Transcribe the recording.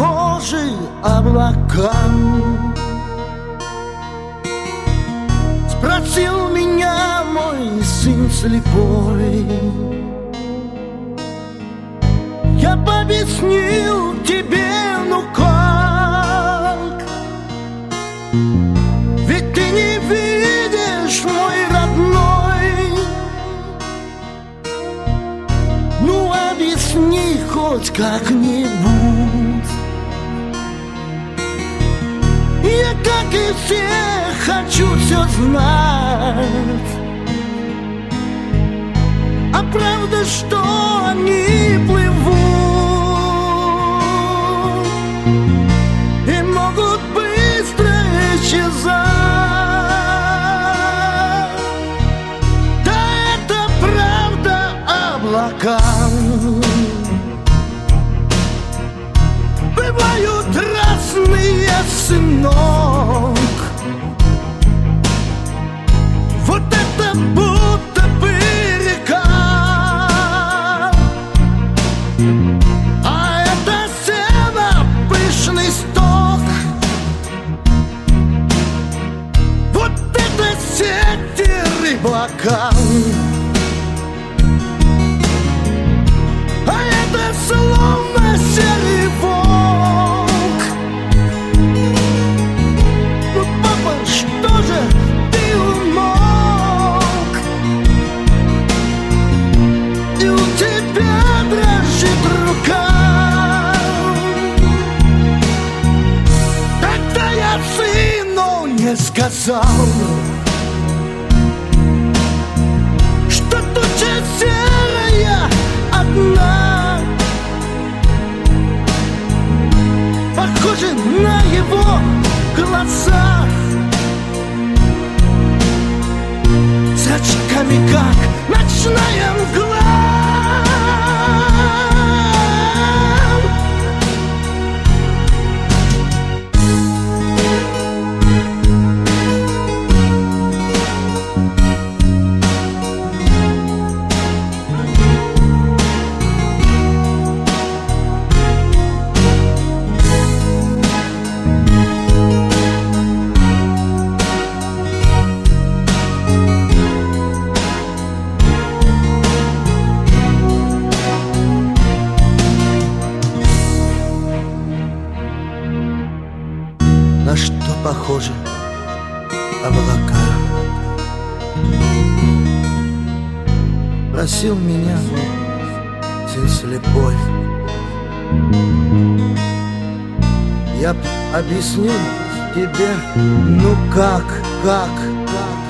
похожи облака? Спросил меня мой сын слепой. Я бы объяснил тебе, ну как? Ведь ты не видишь, мой родной. Ну объясни хоть как-нибудь. Я, как и все, хочу все знать. А правда, что они плывут и могут быстро исчезать? Да, это правда облака. Бывают разные, сынок. Вот это будто бы река, а это сено, пышный сток. Вот это сети рыбака, а это словно серый волк. Ну, папа, что же ты умолк? И у тебя дрожит рука. Тогда я сыну не сказал, что туча серая одна, похожа на его глаза. Зрачками, как ночная мгла. На что похожи облака? Просил меня сын слепой. Я б объяснил тебе, ну как?